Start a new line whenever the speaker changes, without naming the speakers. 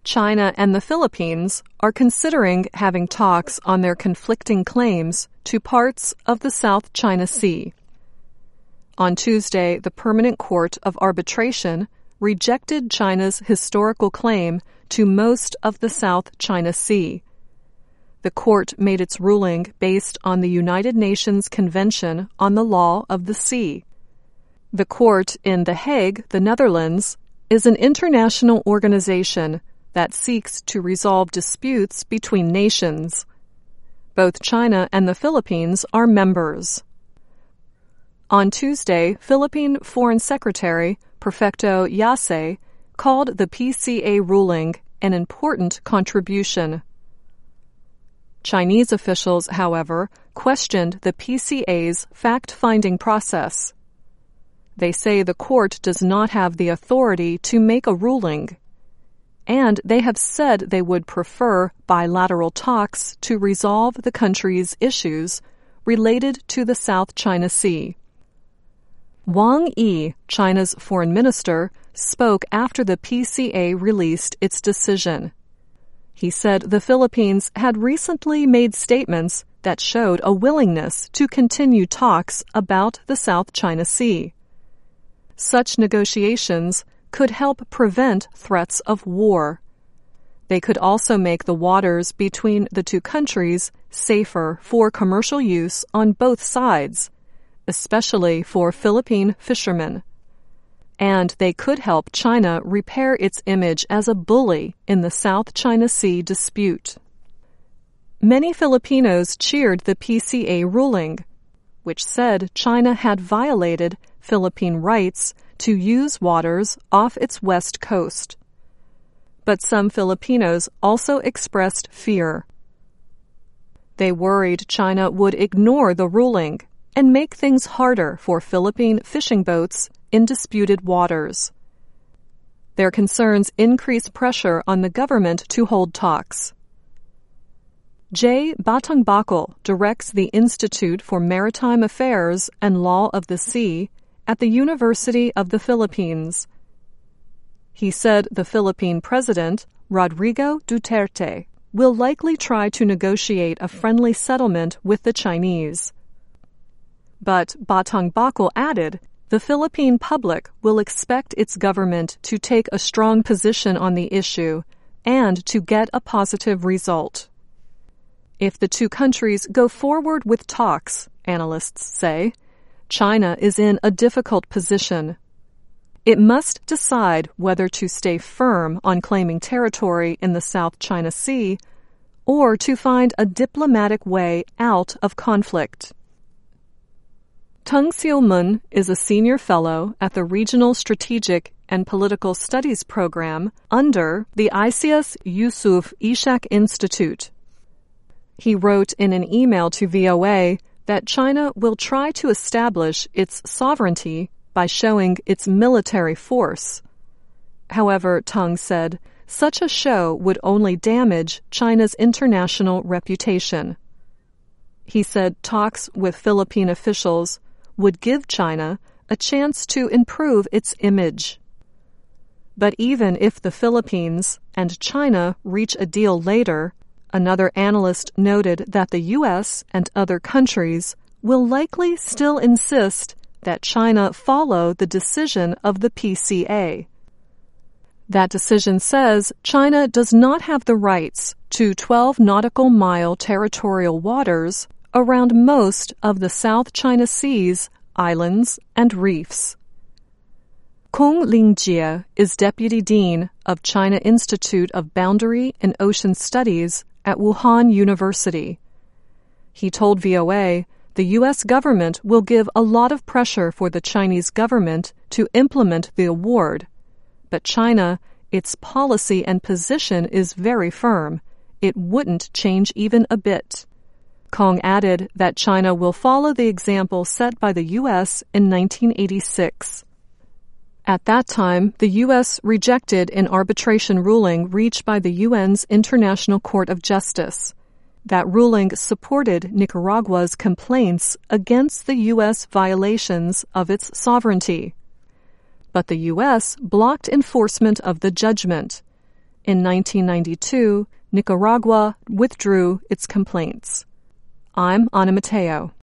China and the Philippines are considering having talks on their conflicting claims to parts of the South China Sea. On Tuesday, the Permanent Court of Arbitration rejected China's historical claim to most of the South China Sea. The court made its ruling based on the United Nations Convention on the Law of the Sea. The court in The Hague, the Netherlands, is an international organization that seeks to resolve disputes between nations. Both China and the Philippines are members. On Tuesday, Philippine Foreign Secretary Perfecto Yase called the PCA ruling an important contribution. Chinese officials, however, questioned the PCA's fact-finding process. They say the court does not have the authority to make a ruling, and they have said they would prefer bilateral talks to resolve the country's issues related to the South China Sea. Wang Yi, China's foreign minister, spoke after the PCA released its decision. He said the Philippines had recently made statements that showed a willingness to continue talks about the South China Sea. Such negotiations could help prevent threats of war. They could also make the waters between the two countries safer for commercial use on both sides, especially for Philippine fishermen. And they could help China repair its image as a bully in the South China Sea dispute. Many Filipinos cheered the PCA ruling, which said China had violated Philippine rights to use waters off its west coast. But some Filipinos also expressed fear. They worried China would ignore the ruling and make things harder for Philippine fishing boats in disputed waters. Their concerns increase pressure on the government to hold talks. Jay Batangbakal directs the Institute for Maritime Affairs and Law of the Sea at the University of the Philippines. He said the Philippine president, Rodrigo Duterte, will likely try to negotiate a friendly settlement with the Chinese. But Batangbakal added, the Philippine public will expect its government to take a strong position on the issue and to get a positive result. If the two countries go forward with talks, analysts say, China is in a difficult position. It must decide whether to stay firm on claiming territory in the South China Sea or to find a diplomatic way out of conflict. Tung Seo-mun is a senior fellow at the Regional Strategic and Political Studies program under the ICS Yusof Ishak Institute. He wrote in an email to VOA that China will try to establish its sovereignty by showing its military force. However, Tung said, such a show would only damage China's international reputation. He said talks with Philippine officials would give China a chance to improve its image. But even if the Philippines and China reach a deal later, another analyst noted that the U.S. and other countries will likely still insist that China follow the decision of the PCA. That decision says China does not have the rights to 12 nautical mile territorial waters around most of the South China Sea's islands and reefs. Kong Lingjie is Deputy Dean of China Institute of Boundary and Ocean Studies at Wuhan University. He told VOA the U.S. government will give a lot of pressure for the Chinese government to implement the award, but China, its policy and position is very firm. It wouldn't change even a bit. Kong added that China will follow the example set by the U.S. in 1986. At that time, the U.S. rejected an arbitration ruling reached by the UN's International Court of Justice. That ruling supported Nicaragua's complaints against the U.S. violations of its sovereignty. But the U.S. blocked enforcement of the judgment. In 1992, Nicaragua withdrew its complaints. I'm Ana Mateo.